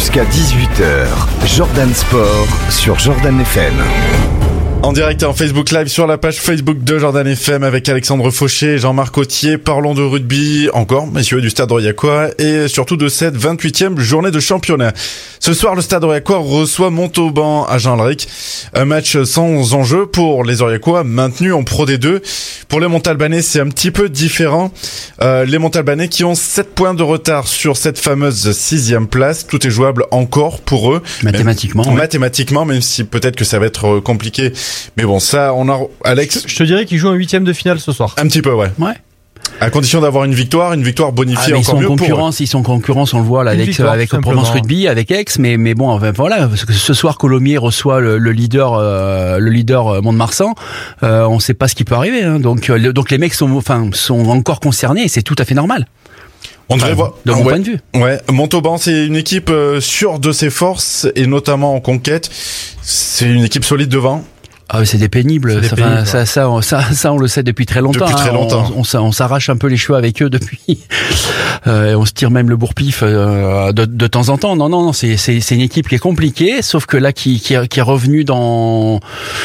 Jusqu'à 18h, Jordan Sport sur Jordan FM. En direct et en Facebook Live sur la page Facebook de Jordan FM avec Alexandre Fauché et Jean-Marc Autier. Parlons de rugby encore, messieurs, du Stade Royacois et surtout de cette 28e journée de championnat. Ce soir, le Stade Royacois reçoit Montauban à Jean-Laric. Un match sans enjeu pour les Royacois maintenus en Pro D2. Pour les Montalbanais, c'est un petit peu différent. Les Montalbanais qui ont 7 points de retard sur cette fameuse 6e place. Tout est jouable encore pour eux. Mathématiquement, même si peut-être que ça va être compliqué. Mais bon, ça, on a... Alex, je te dirais qu'ils jouent un 8e de finale ce soir. Un petit peu, ouais. À condition d'avoir une victoire bonifiée encore mieux pour eux. Ils sont en concurrence, on le voit là, avec Provence Rugby, avec Aix, mais bon, voilà, ce soir Colomiers reçoit le leader Mont-de-Marsan, on sait pas ce qui peut arriver, hein. Donc les mecs sont encore concernés, et c'est tout à fait normal. On devrait voir, de mon point de vue. Ouais, Montauban, c'est une équipe sûre de ses forces, et notamment en conquête. C'est une équipe solide devant. Ah, c'est des pénibles. Ça, on le sait depuis très longtemps. On s'arrache un peu les cheveux avec eux depuis. On se tire même le bourre-pif de temps en temps. Non, c'est une équipe qui est compliquée, sauf que là, qui est revenue dans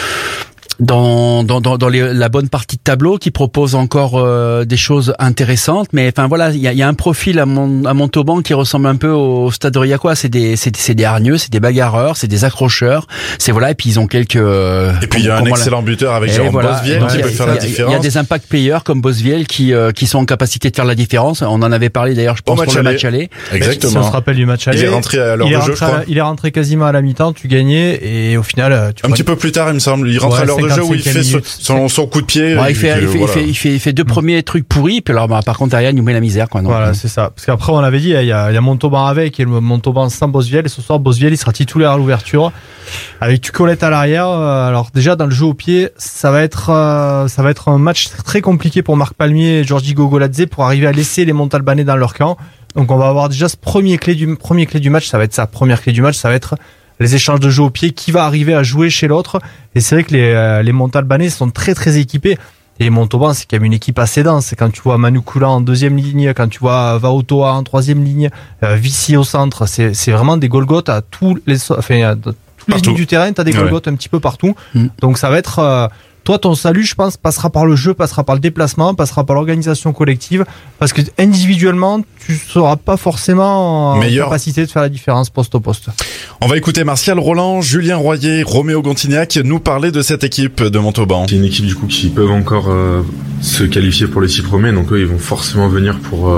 la bonne partie de tableau, qui propose encore des choses intéressantes, mais enfin voilà, il y a un profil à Montauban qui ressemble un peu au Stade Royacois. C'est des hargneux, c'est des bagarreurs, c'est des accrocheurs, et puis ils ont quelques et puis il y a un excellent buteur avec Jérôme Bosviel qui peut faire la différence. Il y a des impact players comme Bosviel qui sont en capacité de faire la différence. On en avait parlé d'ailleurs, je pense, pour le match aller. Exactement. Si on se rappelle du match aller, il est rentré à l'heure de jeu, je crois. Il est rentré quasiment à la mi-temps, tu gagnais, et au final un petit peu plus tard, il me semble, il rentre à l'heure de jeu où il fait son coup de pied. Ouais, il fait deux premiers trucs pourris, puis alors par contre derrière il nous met la misère, quoi. Voilà, c'est ça. Parce qu'après on l'avait dit, il y a Montauban avec et le Montauban sans Bosviel, et ce soir Bosviel il sera titulaire à l'ouverture avec Tucolette à l'arrière. Alors déjà dans le jeu au pied, ça va être un match très compliqué pour Marc Palmier et Georgi Gogoladze pour arriver à laisser les Montalbanais dans leur camp. Donc on va avoir déjà ce premier clé du match, ça va être sa première clé du match, ça va être les échanges de jeu au pied, qui va arriver à jouer chez l'autre. Et c'est vrai que les Montalbanais sont très très équipés. Et Montauban, c'est quand même une équipe assez dense. C'est quand tu vois Manu Koula en 2e ligne, quand tu vois Vaotoa en 3e ligne, Vici au centre, c'est vraiment des Golgotes à toutes les lignes du terrain. T'as des Golgotes un petit peu partout. Donc ça va être... Toi, ton salut, je pense, passera par le jeu, passera par le déplacement, passera par l'organisation collective, parce que individuellement, tu seras pas forcément en capacité de faire la différence poste au poste. On va écouter Martial Roland, Julien Royer, Roméo Gontignac nous parler de cette équipe de Montauban. C'est une équipe du coup qui peuvent encore se qualifier pour les 6 premiers, donc eux ils vont forcément venir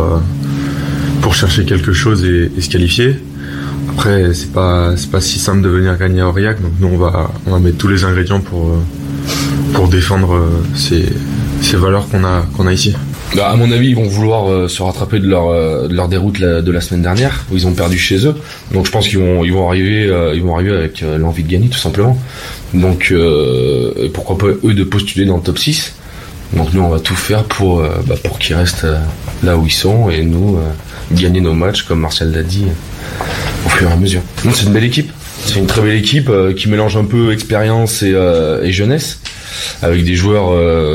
pour chercher quelque chose et se qualifier. Après, c'est pas si simple de venir gagner à Aurillac, donc nous on va mettre tous les ingrédients pour défendre ces valeurs qu'on a ici. À mon avis, ils vont vouloir se rattraper de leur déroute de la semaine dernière, où ils ont perdu chez eux. Donc je pense qu'ils vont arriver avec l'envie de gagner, tout simplement. Donc pourquoi pas eux de postuler dans le top 6. Donc nous on va tout faire pour qu'ils restent là où ils sont, et nous gagner nos matchs, comme Martial l'a dit, au fur et à mesure. Donc c'est une belle équipe. C'est une très belle équipe qui mélange un peu expérience et jeunesse, avec des joueurs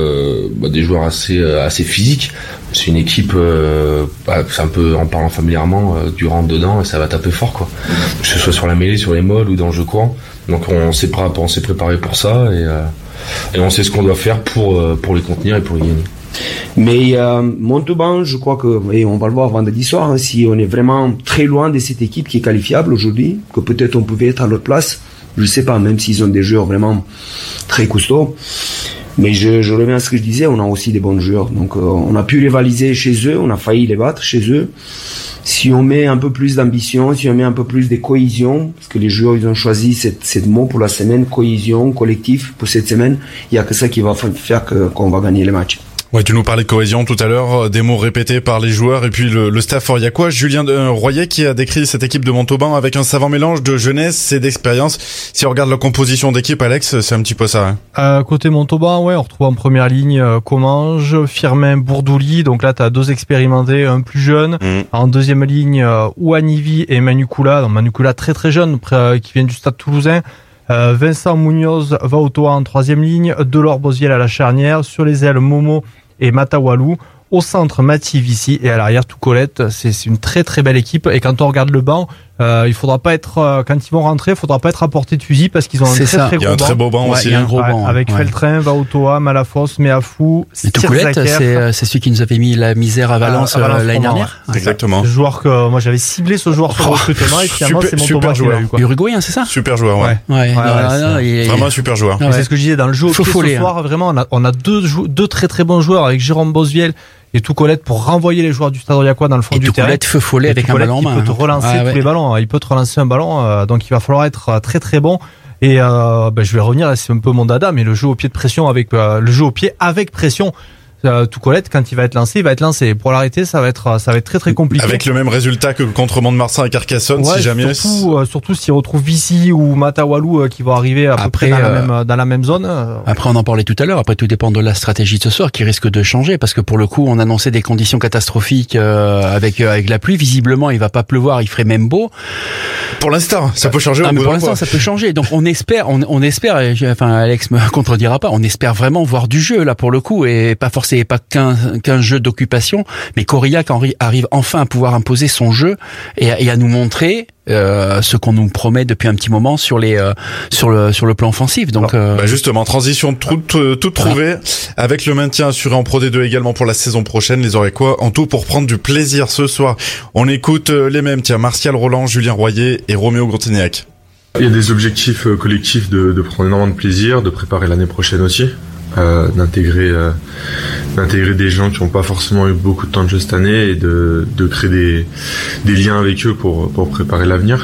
assez physiques. C'est une équipe, c'est un peu, en parlant familièrement, du rentre dedans et ça va taper fort, quoi. Que ce soit sur la mêlée, sur les molles ou dans le jeu courant. Donc on s'est préparé pour ça, et on sait ce qu'on doit faire pour les contenir et pour les gagner. Mais Montauban, je crois que, et on va le voir vendredi soir, hein, si on est vraiment très loin de cette équipe qui est qualifiable aujourd'hui, que peut-être on pouvait être à leur place, je sais pas, même s'ils ont des joueurs vraiment très costauds. Mais je reviens à ce que je disais, on a aussi des bons joueurs, donc on a pu les valiser chez eux, on a failli les battre chez eux. Si on met un peu plus d'ambition, si on met un peu plus de cohésion, parce que les joueurs ils ont choisi cette mot pour la semaine, cohésion, collectif pour cette semaine, il y a que ça qui va faire qu'on va gagner les matchs. Ouais, tu nous parlais de cohésion tout à l'heure, des mots répétés par les joueurs et puis le staff aurillacois. Julien Royer qui a décrit cette équipe de Montauban avec un savant mélange de jeunesse et d'expérience. Si on regarde la composition d'équipe, Alex, c'est un petit peu ça. Hein. Côté Montauban, on retrouve en première ligne Comminges, Firmin, Bourdouli. Donc là, t'as 2 expérimentés, un plus jeune. En deuxième ligne, Ouanivi et Manu Koula. Donc Manu Koula très très jeune, qui vient du Stade Toulousain. Vincent Munoz, Vaotoa en troisième ligne, Delors Bosviel à la charnière, sur les ailes Momo et Matawalou, au centre Mati Vici et à l'arrière Toucolette. C'est une très très belle équipe, et quand on regarde le banc, il faudra pas être quand ils vont rentrer, il faudra pas être à portée de fusil parce qu'ils ont il y a un très beau banc aussi. Il y a un gros banc avec Feltrin, Vaotoa, Malafosse, Meafou, Toucoulette, c'est celui qui nous avait mis la misère à Valence l'année dernière. Exactement. Le joueur que moi j'avais ciblé ce joueur sur le recrutement et finalement c'est Montauban qui l'a eu. Uruguayen, c'est ça? Super joueur, vraiment un super joueur. C'est ce que je disais dans le jeu au pied ce soir. Vraiment, on a deux très très bons joueurs avec Jérôme Bosviel et Toucoulette pour renvoyer les joueurs du Stade Roi dans le fond du terrain. Toucoulette feu follet avec un ballon en main. Il peut te relancer tous les ballons. Il peut te relancer un ballon. Donc il va falloir être très très bon. Et je vais revenir. C'est un peu mon dada, mais le jeu au pied de pression avec le jeu au pied avec pression. Toucoulette, quand il va être lancé, il va être lancé. Pour l'arrêter, ça va être très très compliqué. Avec le même résultat que contre Mont-de-Marsan et Carcassonne, si jamais. Surtout s'il retrouve Vici ou Matawalou qui vont arriver à peu près dans la même zone. Après, on en parlait tout à l'heure. Après, tout dépend de la stratégie de ce soir qui risque de changer parce que pour le coup, on annonçait des conditions catastrophiques avec la pluie. Visiblement, il va pas pleuvoir, il ferait même beau. Pour l'instant, ça peut changer. Mais pour l'instant, ça peut changer. Donc, on espère. Enfin, Alex me contredira pas. On espère vraiment voir du jeu là pour le coup et pas forcément. C'est pas qu'un jeu d'occupation, mais qu'Aurillac arrive enfin à pouvoir imposer son jeu et à nous montrer ce qu'on nous promet depuis un petit moment sur le plan offensif. Donc justement, transition toute trouvée avec le maintien assuré en Pro D2 également pour la saison prochaine. Les Aurillacois en tout pour prendre du plaisir ce soir. On écoute les mêmes, Martial Roland, Julien Royer et Roméo Gronteniac. Il y a des objectifs collectifs de prendre énormément de plaisir, de préparer l'année prochaine aussi. D'intégrer des gens qui n'ont pas forcément eu beaucoup de temps de jeu cette année et de créer des liens avec eux pour préparer l'avenir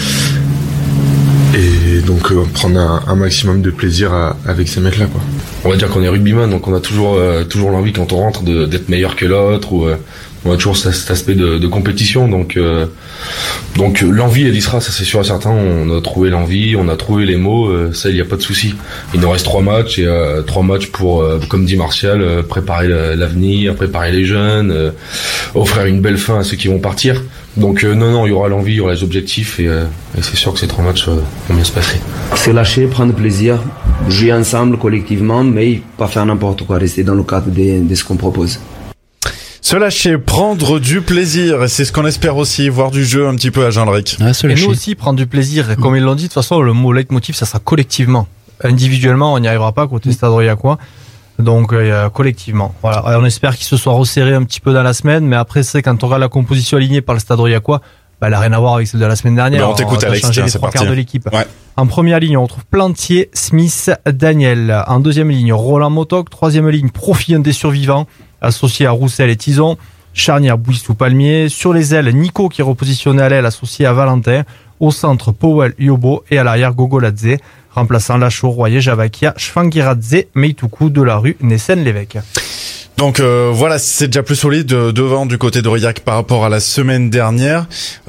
et donc prendre un maximum de plaisir avec ces mecs là quoi. On va dire qu'on est rugbyman, donc on a toujours l'envie quand on rentre d'être meilleur que l'autre ou on a toujours cet aspect de compétition, donc l'envie elle y sera, ça c'est sûr et certain. On a trouvé l'envie, on a trouvé les mots, ça il y a pas de souci. Il nous reste 3 matchs et 3 matchs pour, comme dit Martial, préparer l'avenir, préparer les jeunes, offrir une belle fin à ceux qui vont partir. Donc non, il y aura l'envie, il y aura les objectifs et c'est sûr que ces 3 matchs vont bien se passer. C'est lâcher, prendre plaisir, jouer ensemble collectivement, mais pas faire n'importe quoi, rester dans le cadre de ce qu'on propose. Se lâcher, prendre du plaisir, et c'est ce qu'on espère aussi, voir du jeu un petit peu à Jean-Lric. Et nous aussi, prendre du plaisir. Et comme ils l'ont dit, de toute façon, le mot leitmotiv, ça sera collectivement. Individuellement, on n'y arrivera pas côté Stade Roi. Donc, collectivement. Voilà. Et on espère qu'il se soit resserré un petit peu dans la semaine, mais après, c'est quand on regarde la composition alignée par le Stade Roi, elle n'a rien à voir avec celle de la semaine dernière. Mais on t'écoute, Alex, changer les 3 quarts de l'équipe. Ouais. En première ligne, on retrouve Plantier, Smith, Daniel. En deuxième ligne, Roland Motoc. Troisième ligne, Profit, un des survivants, associé à Roussel et Tison. Charnière, Bouissou-Palmier. Sur les ailes, Nico qui est repositionné à l'aile, associé à Valentin. Au centre, Powell, Yobo. Et à l'arrière, Gogoladze, remplaçant Lachaud, Royer, Javakia, Schwangiradze, Meituku, Delarue, Nessen-Lévesque. Donc voilà, c'est déjà plus solide devant du côté d'Aurillac par rapport à la semaine dernière.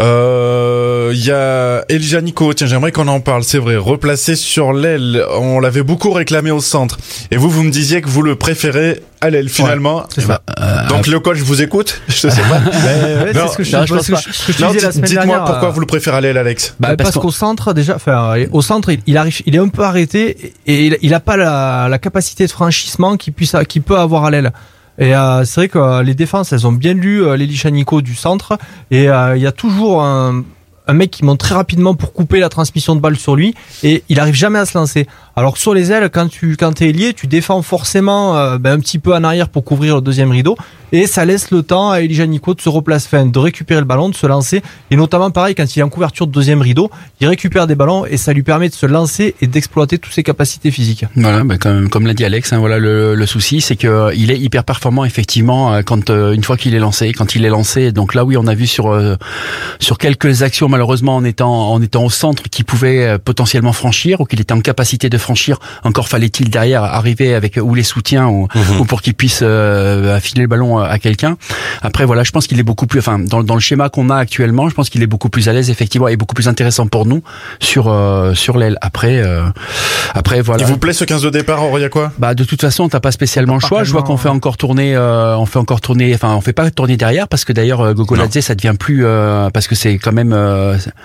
Il y a Elijah Nico, tiens, j'aimerais qu'on en parle, c'est vrai, replacé sur l'aile. On l'avait beaucoup réclamé au centre. Et vous me disiez que vous le préférez à l'aile finalement. Ouais, c'est ça. Donc le coach vous écoute, je sais pas. C'est ce que je disais la semaine dites-moi dernière. Pourquoi vous le préférez à l'aile, Alex? Parce qu'au centre déjà, au centre, il est un peu arrêté et il a pas la capacité de franchissement qu'il peut avoir à l'aile. Et c'est vrai que les défenses, elles ont bien lu l'Elisha Nico du centre et il y a toujours un mec qui monte très rapidement pour couper la transmission de balle sur lui et il arrive jamais à se lancer. Alors que sur les ailes, quand t'es ailier, tu défends forcément un petit peu en arrière pour couvrir le deuxième rideau et ça laisse le temps à Elijah Nico de se replacer, de récupérer le ballon, de se lancer et notamment pareil quand il est en couverture de deuxième rideau, il récupère des ballons et ça lui permet de se lancer et d'exploiter toutes ses capacités physiques. Voilà, comme l'a dit Alex, voilà le souci, c'est que il est hyper performant effectivement quand une fois qu'il est lancé, donc là oui on a vu sur quelques actions malheureusement en étant au centre qui pouvait potentiellement franchir ou qu'il était en capacité de franchir, encore fallait-il derrière arriver avec ou les soutiens ou pour qu'il puisse filer le ballon à quelqu'un. Après voilà, je pense qu'il est beaucoup plus dans le schéma qu'on a actuellement, je pense qu'il est beaucoup plus à l'aise effectivement et beaucoup plus intéressant pour nous sur l'aile. Après voilà. Il vous plaît ce 15 de départ Aurillacois? De toute façon, t'as pas spécialement le choix. Je vois qu'on fait encore tourner on fait pas tourner derrière parce que d'ailleurs Gogoladze ça devient plus parce que c'est quand même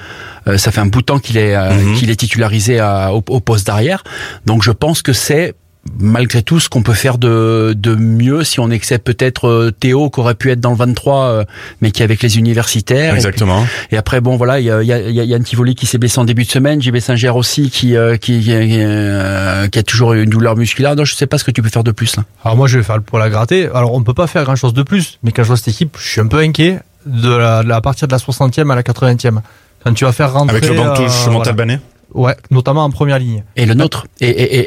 ça fait un bout de temps qu'il est titularisé au poste d'arrière. Donc je pense que c'est malgré tout ce qu'on peut faire de mieux, si on accepte peut-être Théo qui aurait pu être dans le 23 mais qui est avec les universitaires. Exactement. Et après bon voilà, il y a Yann Tivoli qui s'est blessé en début de semaine, JB Singer aussi qui a toujours une douleur musculaire. Donc je sais pas ce que tu peux faire de plus là. Alors moi je vais faire le poil à gratter. Alors on peut pas faire grand chose de plus, mais quand je vois cette équipe, je suis un peu inquiet à partir de la 60e à la 80e. Quand tu vas faire rentrer avec le banc de touche Montalbanais. Ouais, notamment en première ligne. Et le nôtre. Quand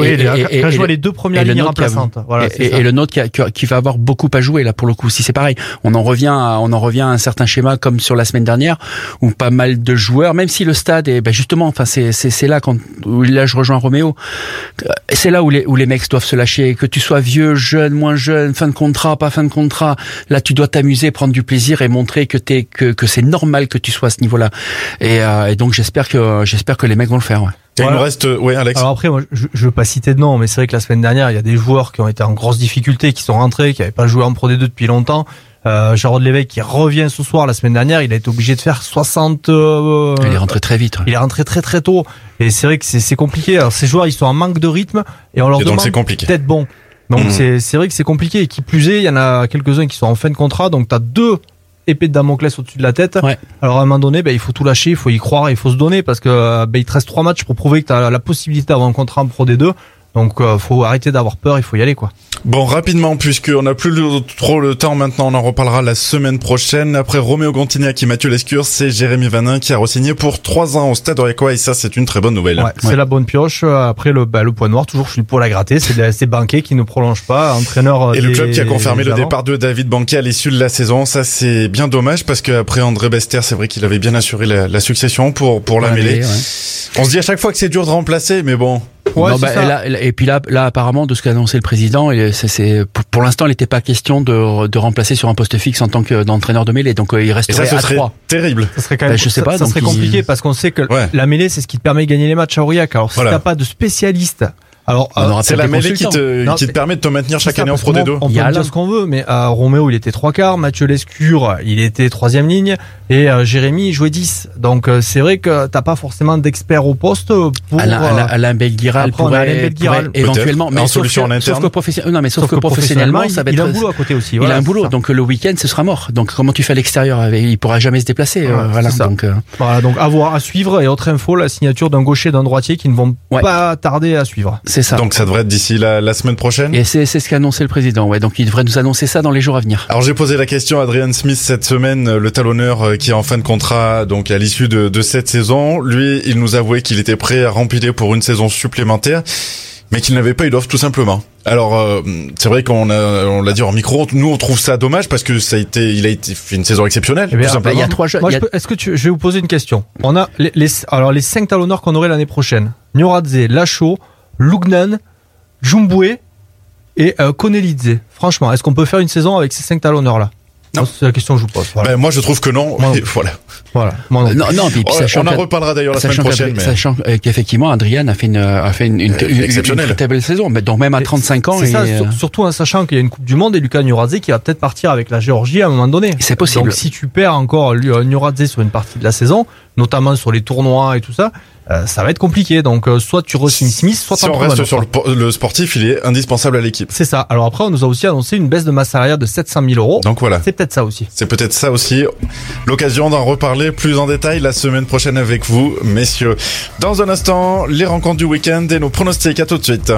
je vois les deux premières lignes remplaçantes. Voilà, et le nôtre qui va avoir beaucoup à jouer là pour le coup. Si c'est pareil, on en revient à un certain schéma comme sur la semaine dernière où pas mal de joueurs, même si le stade est justement, enfin c'est là où là je rejoins Roméo. C'est là où les mecs doivent se lâcher. Que tu sois vieux, jeune, moins jeune, fin de contrat, pas fin de contrat. Là tu dois t'amuser, prendre du plaisir et montrer que c'est normal que tu sois à ce niveau-là. Et donc j'espère que les mecs vont le faire. Ouais. Il nous reste, Alex. Alors après, moi, je veux pas citer de nom, mais c'est vrai que la semaine dernière, il y a des joueurs qui ont été en grosse difficulté, qui sont rentrés, qui n'avaient pas joué en Pro D2 depuis longtemps. Jarod Lévesque qui revient ce soir. La semaine dernière, il a été obligé de faire 60. Il est rentré très vite. Ouais. Il est rentré très très tôt. Et c'est vrai que c'est compliqué. Alors ces joueurs, ils sont en manque de rythme et on leur demande d'être bon. Donc c'est vrai que c'est compliqué. Et qui plus est, il y en a quelques-uns qui sont en fin de contrat. Donc t'as deux épée de Damoclès au-dessus de la tête. Ouais. Alors à un moment donné, il faut tout lâcher, il faut y croire, il faut se donner parce que il te reste 3 matchs pour prouver que tu as la possibilité d'avoir un contrat en Pro D2. Donc faut arrêter d'avoir peur, il faut y aller quoi. Bon, rapidement, puisqu'on n'a plus trop le temps maintenant, on en reparlera la semaine prochaine. Après Roméo Gontignac et Mathieu Lescure, c'est Jérémy Vanin qui a re-signé pour 3 ans au Stade Aurillacois et ça c'est une très bonne nouvelle. Ouais, c'est la bonne pioche. Après le point noir, toujours je suis pour la gratter, c'est Banquet qui ne prolonge pas, entraîneur. Et le club qui a confirmé le départ de David Banquet à l'issue de la saison, ça c'est bien dommage parce qu'après André Bester, c'est vrai qu'il avait bien assuré la succession pour la mêlée. Ouais. On se dit à chaque fois que c'est dur de remplacer, mais bon. Ouais, non, et puis là, apparemment, de ce qu'a annoncé le président, pour l'instant, il n'était pas question de remplacer sur un poste fixe en tant d'entraîneur de mêlée. Donc, il resterait à 3. Terrible. Ça serait quand même, ça serait compliqué parce qu'on sait que la mêlée, c'est ce qui te permet de gagner les matchs à Aurillac. Alors, si t'as pas de spécialiste, alors, c'est la mêlée qui te permet de te maintenir chaque année en Pro D2. On peut dire ce qu'on veut, mais Roméo, il était 3/4, Mathieu Lescure, il était 3e ligne, et Jérémy, il jouait 10. Donc, c'est vrai que t'as pas forcément d'experts au poste pour... Alain Belguiral pourrait éventuellement, mais en solution en interne. Sauf que professionnellement, ça va être... Il a un boulot à côté aussi. Il a un boulot, donc le week-end, ce sera mort. Donc, comment tu fais à l'extérieur? Il pourra jamais se déplacer. Voilà, donc à suivre. Et autre info, la signature d'un gaucher et d'un droitier qui ne vont pas tarder à suivre. C'est ça. Donc ça devrait être d'ici la semaine prochaine. Et c'est ce qu'a annoncé le président. Ouais, donc il devrait nous annoncer ça dans les jours à venir. Alors j'ai posé la question à Adrian Smith cette semaine, le talonneur qui est en fin de contrat, donc à l'issue de cette saison. Lui, il nous avouait qu'il était prêt à remplir pour une saison supplémentaire, mais qu'il n'avait pas eu d'offre tout simplement. Alors c'est vrai qu'on l'a dit en micro, nous on trouve ça dommage parce que il a été fait une saison exceptionnelle. Tout simplement. Il y a 3 jeux. Je vais vous poser une question. On a les 5 talonneurs qu'on aurait l'année prochaine. Nyoradze, Lachaud, Lugnan, Djoumboué et Konelidze. Franchement, est-ce qu'on peut faire une saison avec ces 5 talonneurs-là? Non. C'est la question que je vous pose. Voilà. Moi, je trouve que non. Voilà. Non, puis on en reparlera d'ailleurs la semaine prochaine. Sachant qu'effectivement, Adrian a fait une très belle saison. Donc même à 35 ans. C'est ça, surtout en sachant qu'il y a une Coupe du Monde et Lucas Nyoradze qui va peut-être partir avec la Géorgie à un moment donné. C'est possible. Donc si tu perds encore Nyoradze sur une partie de la saison, notamment sur les tournois et tout ça, ça va être compliqué. Donc soit tu re-signes Smith, soit si on reste sur le sportif, il est indispensable à l'équipe. C'est ça. Alors après, on nous a aussi annoncé une baisse de masse salariale de 700 000 €. Donc voilà. C'est peut-être ça aussi. L'occasion d'en reparler plus en détail la semaine prochaine avec vous, messieurs. Dans un instant, les rencontres du week-end et nos pronostics. À tout de suite.